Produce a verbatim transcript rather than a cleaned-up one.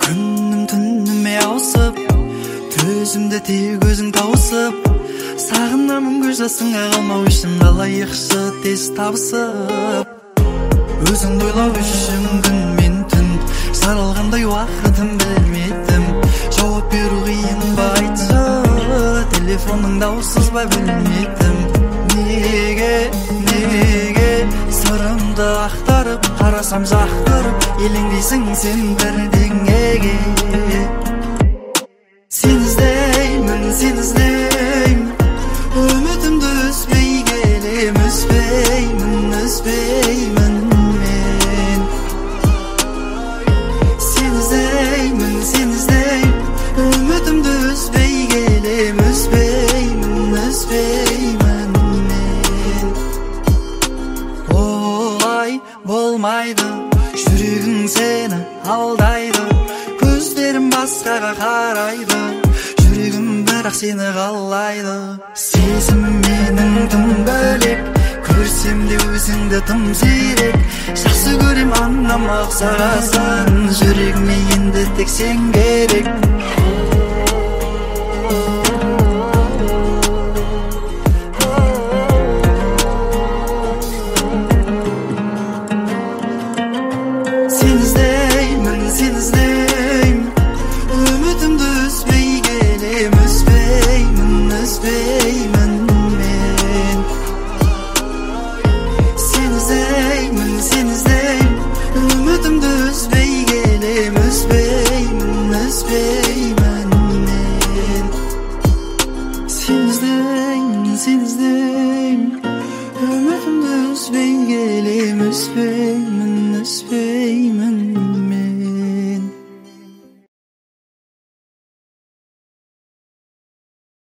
Күнім түніме ауысып, төзімді тек өзің тауысып, сағынамын көз жасыңа қалмау үшін қалай иықшы тез табысып. Өзіңді ойлау үшін күн мен түн саралғандай уақытым білмедім. Жауап беру қиын ба айтшы, телефонның дауыссыз ба білмедім. Неге, неге сырымды ақтарып, қарасам жақтырып, елеңдейсің сен бірдеңеге. Сен іздеймін, сен іздеймін, үмітімді үзбей келем, үзбеймін, үзбеймін мен. Сен іздеймін, сен іздеймін, үмітімді үзбей келем, үзбеймін, үзбеймін мен. Олай болмайды, жүрегің сені алдайды, көздерім басқаға қарайды, жүрегім бірақ сені қалайды. Сезім менің тым бөлек, көрсем де өзіңді тым сирек. Жақсы көрем анама ұқсағасын, жүрегіме енді тек сен керек. Сен іздеймін, сен іздеймін, үмітімді үзбей келем, үзбеймін, үзбеймін мен. Сен іздеймін, сен іздеймін, үмітімді үзбей келем, үзбеймін, үзбеймін мен. Сен іздеймін, сен іздеймін, үмітімді үзбей келем, үзбеймін, үзбеймін.